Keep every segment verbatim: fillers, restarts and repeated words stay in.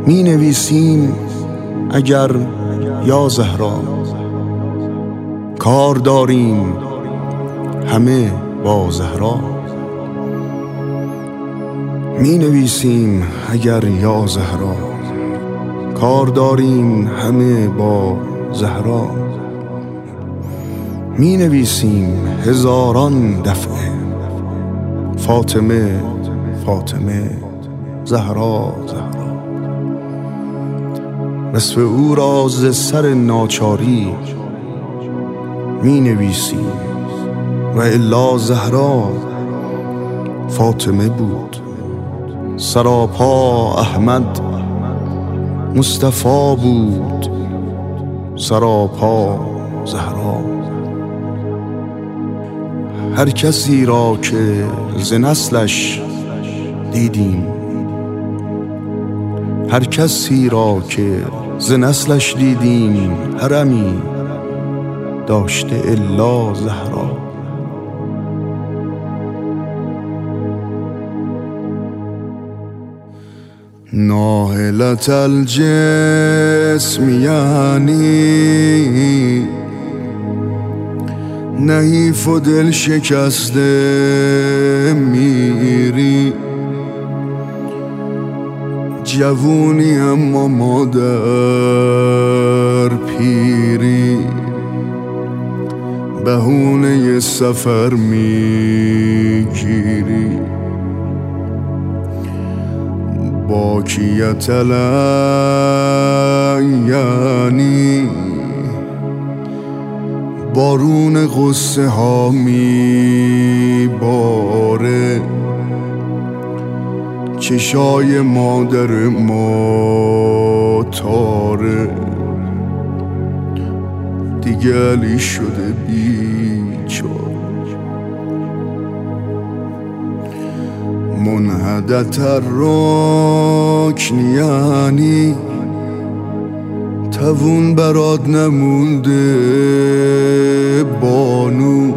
می نویسیم اگر یا زهرا، کار داریم همه با زهرا. می نویسیم اگر یا زهرا، کار داریم همه با زهرا. می نویسیم هزاران دفعه فاطمه فاطمه زهرا زهرا. نصف او را ز سر ناچاری می نویسیم و الا زهرا فاطمه بود. سراپا احمد مصطفی بود، سراپا زهرا. هر کسی را که ز نسلش دیدیم، هر کسی را که ز نسلش دیدیم، حرمی داشته الا زهرا. ناهلت الجسم یعنی نحیف و دل شکسته میری. جوونی اما مادر پیری، بهونه سفر میگیری. باکیت یعنی بارون غصه ها میباره. چشای مادر ما تاره، دیگه علی شده بیچاره. منحدت الرکن یعنی توون برات نمونده بانو،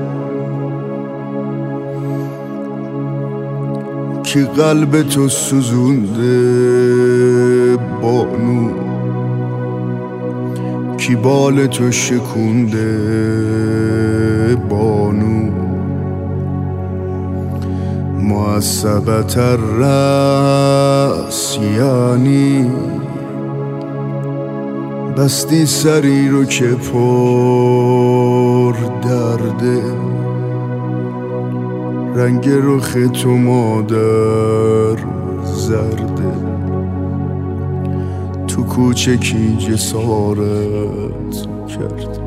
که قلب تو سوزونده بانو، کی بال تو شکونده بانو. معصبت الرأس یعنی بستی سری رو که پر درده. رنگ رخ تو مادر زرده، تو کوچکی جسارت کرده.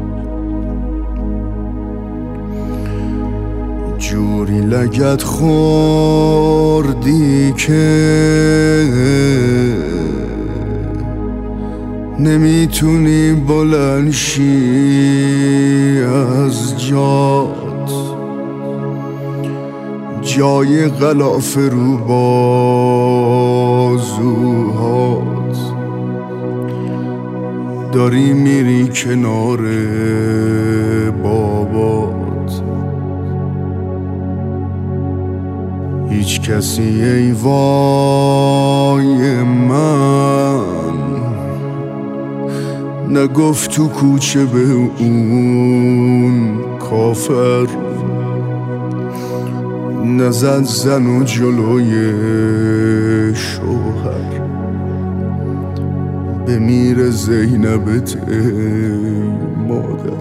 جوری لگت خوردی که نمیتونی بلند شی از جات. جای غلاف رو بازوهات، داری میری کنار بابات. هیچ کسی ای وای من نگفت تو کوچه به اون کافر. نزد زن و جلوی شوهر، بمیر زینبت ای مادر.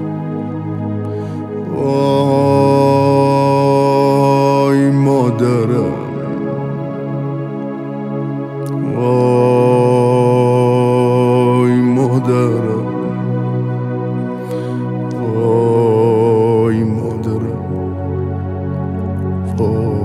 وای مادرم، وای مادرم، وای مادرم، وای.